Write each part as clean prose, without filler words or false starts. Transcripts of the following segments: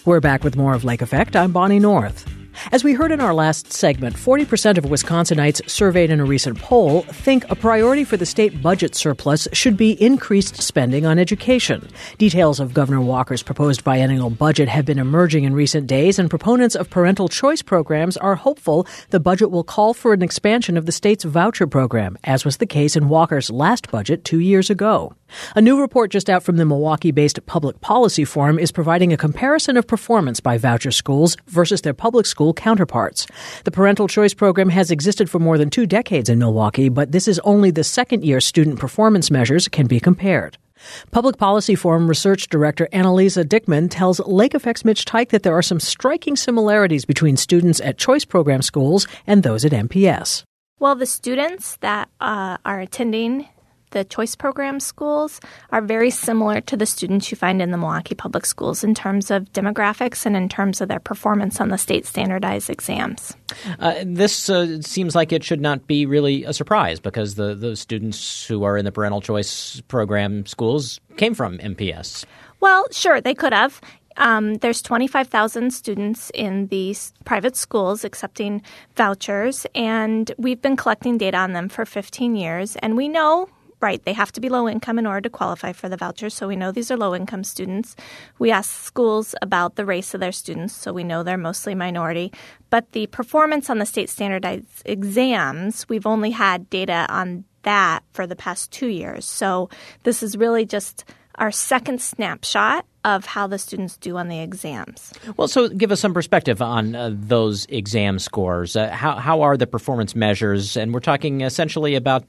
We're back with more of Lake Effect. I'm Bonnie North. As we heard in our last segment, 40% of Wisconsinites surveyed in a recent poll think a priority for the state budget surplus should be increased spending on education. Details of Governor Walker's proposed biennial budget have been emerging in recent days, and proponents of parental choice programs are hopeful the budget will call for an expansion of the state's voucher program, as was the case in Walker's last budget 2 years ago. A new report just out from the Milwaukee-based Public Policy Forum is providing a comparison of performance by voucher schools versus their public school counterparts. The parental choice program has existed for more than 2 decades in Milwaukee, but this is only the second year student performance measures can be compared. Public Policy Forum Research Director Annalisa Dickman tells Lake Effect's Mitch Teich that there are some striking similarities between students at choice program schools and those at MPS. Well, the students that are attending the choice program schools are very similar to the students you find in the Milwaukee Public Schools in terms of demographics and in terms of their performance on the state standardized exams. This seems like it should not be really a surprise because the students who are in the parental choice program schools came from MPS. Well, sure, they could have. There's 25,000 students in these private schools accepting vouchers, and we've been collecting data on them for 15 years, and we know they have to be low income in order to qualify for the voucher, so we know these are low income students. We ask schools about the race of their students, so we know they're mostly minority. But the performance on the state standardized exams, we've only had data on that for the past 2 years. So this is really just our second snapshot of how the students do on the exams. Well, so give us some perspective on those exam scores. How are the performance measures? And we're talking essentially about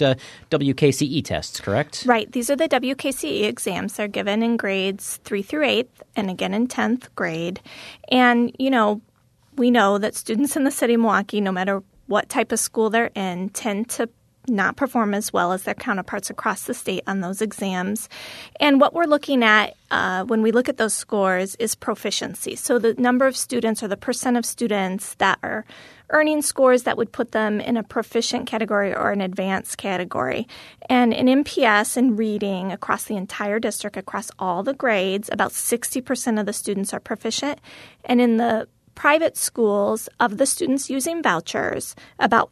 WKCE tests, correct? Right. These are the WKCE exams. They're given in grades 3 through 8th and again in 10th grade. And, we know that students in the city of Milwaukee, no matter what type of school they're in, tend to not perform as well as their counterparts across the state on those exams. And what we're looking at when we look at those scores is proficiency. So the number of students or the percent of students that are earning scores that would put them in a proficient category or an advanced category. And in MPS and reading across the entire district, across all the grades, about 60% of the students are proficient. And in the private schools, of the students using vouchers, about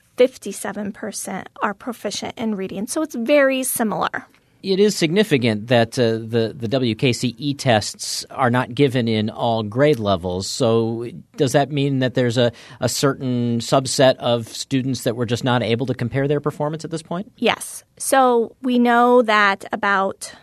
57% are proficient in reading. So it's very similar. It is significant that the WKCE tests are not given in all grade levels. So does that mean that there's a certain subset of students that were just not able to compare their performance at this point? Yes. So we know that about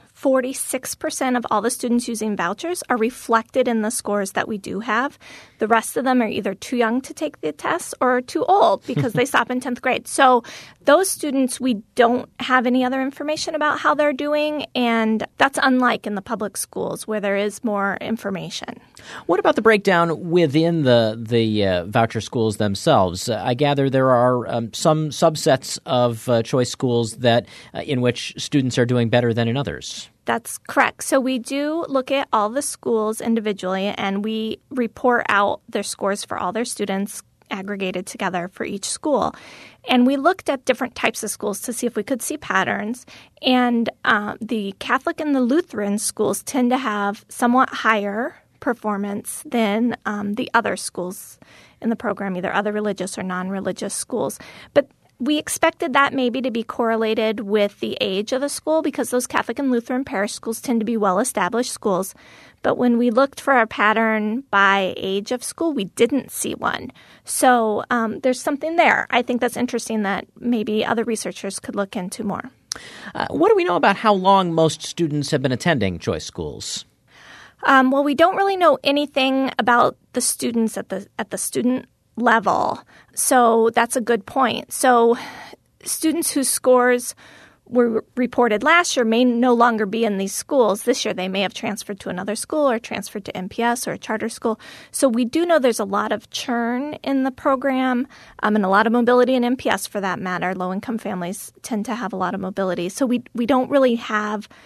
46% of all the students using vouchers are reflected in the scores that we do have. The rest of them are either too young to take the test or too old because they stop in 10th grade. So those students, we don't have any other information about how they're doing, and that's unlike in the public schools where there is more information. What about the breakdown within the voucher schools themselves? I gather there are some subsets of choice schools that in which students are doing better than in others. That's correct. So we do look at all the schools individually, and we report out their scores for all their students aggregated together for each school. And we looked at different types of schools to see if we could see patterns. And the Catholic and the Lutheran schools tend to have somewhat higher performance than the other schools in the program, either other religious or non-religious schools. But we expected that maybe to be correlated with the age of the school because those Catholic and Lutheran parish schools tend to be well-established schools. But when we looked for a pattern by age of school, we didn't see one. So there's something there. I think that's interesting that maybe other researchers could look into more. What do we know about how long most students have been attending choice schools? Well, we don't really know anything about the students at the student level. So that's a good point. So students whose scores were reported last year may no longer be in these schools. This year they may have transferred to another school or transferred to MPS or a charter school. So we do know there's a lot of churn in the program and a lot of mobility in MPS for that matter. Low-income families tend to have a lot of mobility. So we don't really have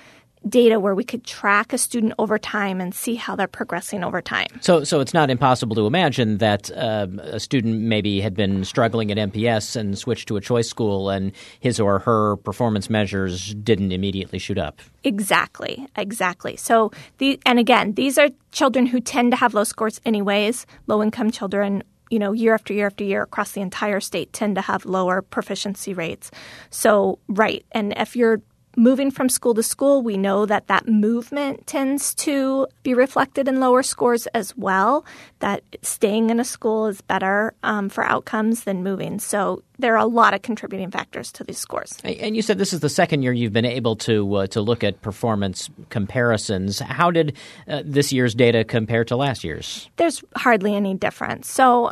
data where we could track a student over time and see how they're progressing over time. So it's not impossible to imagine that a student maybe had been struggling at MPS and switched to a choice school and his or her performance measures didn't immediately shoot up. Exactly. So, these are children who tend to have low scores anyways. Low-income children, year after year after year across the entire state tend to have lower proficiency rates. So, right. And if you're moving from school to school, we know that movement tends to be reflected in lower scores as well, that staying in a school is better for outcomes than moving. So there are a lot of contributing factors to these scores. And you said this is the second year you've been able to look at performance comparisons. How did this year's data compare to last year's? There's hardly any difference. So,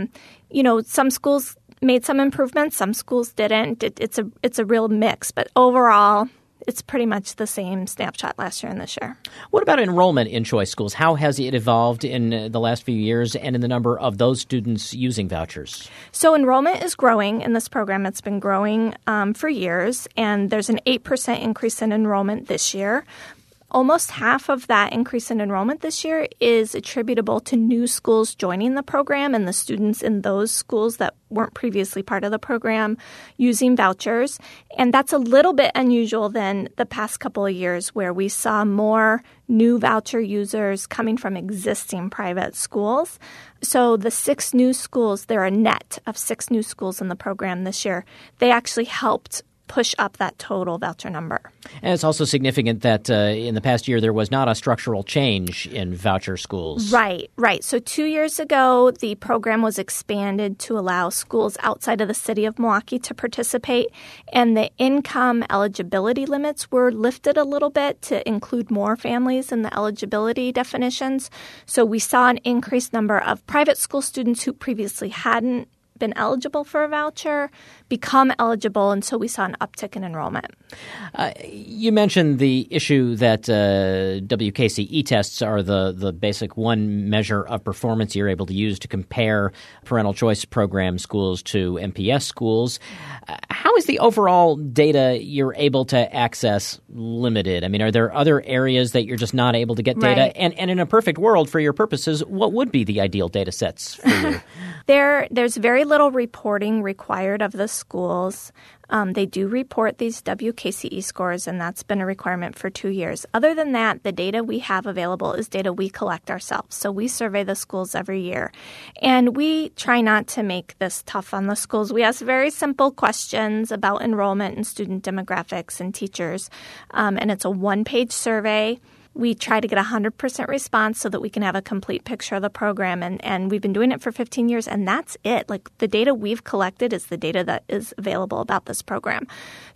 some schools made some improvements. Some schools didn't. It's a real mix. But overall, it's pretty much the same snapshot last year and this year. What about enrollment in choice schools? How has it evolved in the last few years and in the number of those students using vouchers? So enrollment is growing in this program. It's been growing for years, and there's an 8% increase in enrollment this year. Almost half of that increase in enrollment this year is attributable to new schools joining the program and the students in those schools that weren't previously part of the program using vouchers. And that's a little bit unusual than the past couple of years where we saw more new voucher users coming from existing private schools. So the 6 new schools, there are a net of 6 new schools in the program this year. They actually helped push up that total voucher number. And it's also significant that in the past year there was not a structural change in voucher schools. Right. So 2 years ago, the program was expanded to allow schools outside of the city of Milwaukee to participate, and the income eligibility limits were lifted a little bit to include more families in the eligibility definitions. So we saw an increased number of private school students who previously hadn't been eligible for a voucher become eligible, and so we saw an uptick in enrollment. You mentioned the issue that WKCE tests are the basic one measure of performance you're able to use to compare parental choice program schools to MPS schools. How is the overall data you're able to access limited? I mean, are there other areas that you're just not able to get data? Right. And in a perfect world, for your purposes, what would be the ideal data sets for you? There's very little reporting required of the schools. They do report these WKCE scores, and that's been a requirement for 2 years. Other than that, the data we have available is data we collect ourselves. So we survey the schools every year. And we try not to make this tough on the schools. We ask very simple questions about enrollment and student demographics and teachers. And it's a one-page survey. We try to get 100% response so that we can have a complete picture of the program. And we've been doing it for 15 years, and that's it. Like, the data we've collected is the data that is available about this program.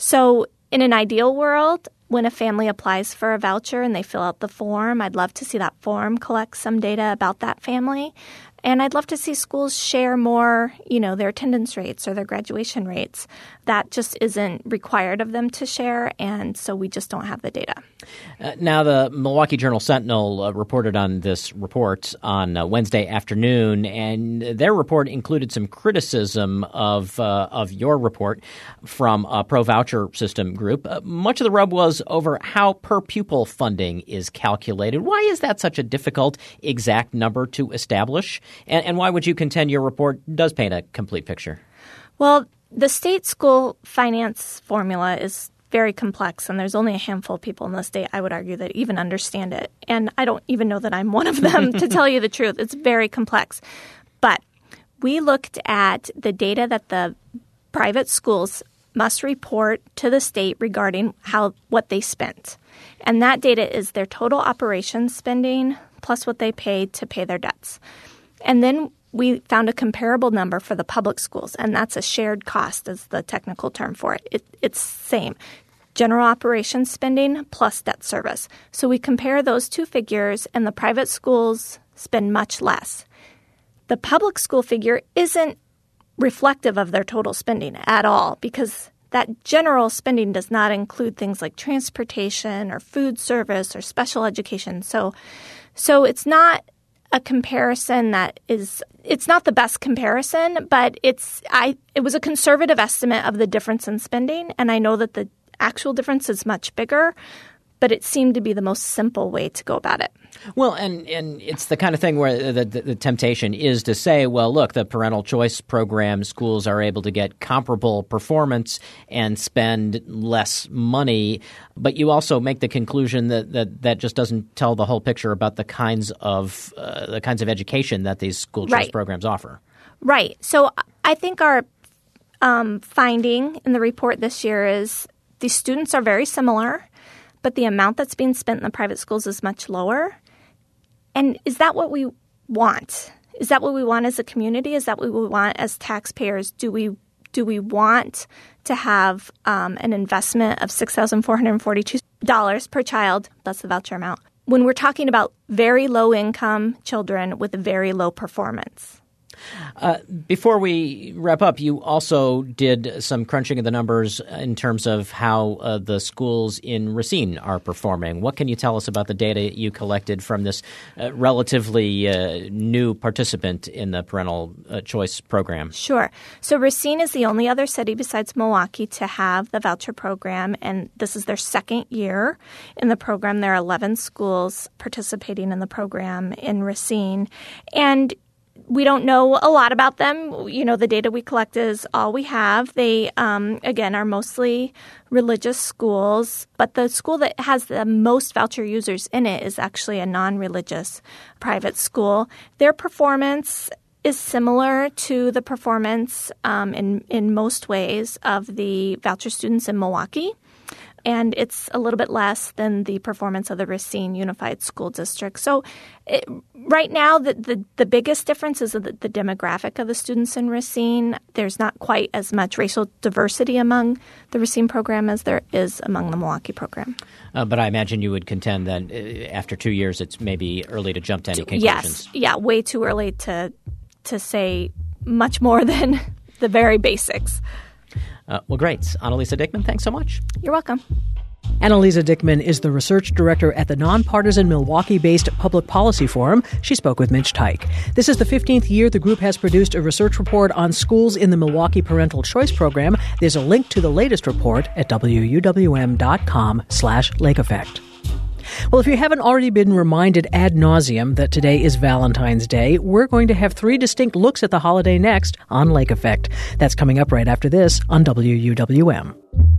So in an ideal world, when a family applies for a voucher and they fill out the form, I'd love to see that form collect some data about that family. And I'd love to see schools share more, their attendance rates or their graduation rates. That just isn't required of them to share, and so we just don't have the data. Now, the Milwaukee Journal-Sentinel reported on this report on Wednesday afternoon, and their report included some criticism of your report from a pro-voucher system group. Much of the rub was over how per-pupil funding is calculated. Why is that such a difficult exact number to establish? And why would you contend your report does paint a complete picture? Well, the state school finance formula is very complex, and there's only a handful of people in the state, I would argue, that even understand it. And I don't even know that I'm one of them, to tell you the truth. It's very complex. But we looked at the data that the private schools must report to the state regarding what they spent. And that data is their total operations spending plus what they paid to pay their debts. And then we found a comparable number for the public schools, and that's a shared cost is the technical term for it. It's same. General operations spending plus debt service. So we compare those two figures, and the private schools spend much less. The public school figure isn't reflective of their total spending at all, because that general spending does not include things like transportation or food service or special education. So it's not a comparison it's not the best comparison, but it was a conservative estimate of the difference in spending, and I know that the actual difference is much bigger, but it seemed to be the most simple way to go about it. Well, and it's the kind of thing where the temptation is to say, well, look, the parental choice program, schools are able to get comparable performance and spend less money. But you also make the conclusion that just doesn't tell the whole picture about the kinds of education that these school choice programs offer. Right. So I think our finding in the report this year is these students are very similar, but the amount that's being spent in the private schools is much lower. And is that what we want? Is that what we want as a community? Is that what we want as taxpayers? Do we want to have an investment of $6,442 per child? That's the voucher amount. When we're talking about very low-income children with very low performance. Before we wrap up, you also did some crunching of the numbers in terms of how the schools in Racine are performing. What can you tell us about the data you collected from this relatively new participant in the parental choice program? Sure. So Racine is the only other city besides Milwaukee to have the voucher program, and this is their second year in the program. There are 11 schools participating in the program in Racine, and we don't know a lot about them. You know, the data we collect is all we have. They, again, are mostly religious schools, but the school that has the most voucher users in it is actually a non-religious private school. Their performance is similar to the performance in most ways of the voucher students in Milwaukee. And it's a little bit less than the performance of the Racine Unified School District. So right now, the biggest difference is the demographic of the students in Racine. There's not quite as much racial diversity among the Racine program as there is among the Milwaukee program. But I imagine you would contend that after 2 years, it's maybe early to jump to any conclusions. Yes. Yeah, way too early to say much more than the very basics. Well, great. Annalisa Dickman, thanks so much. You're welcome. Annalisa Dickman is the research director at the nonpartisan Milwaukee-based Public Policy Forum. She spoke with Mitch Teich. This is the 15th year the group has produced a research report on schools in the Milwaukee Parental Choice Program. There's a link to the latest report at wuwm.com/Lake Effect. Well, if you haven't already been reminded ad nauseum that today is Valentine's Day, we're going to have 3 distinct looks at the holiday next on Lake Effect. That's coming up right after this on WUWM.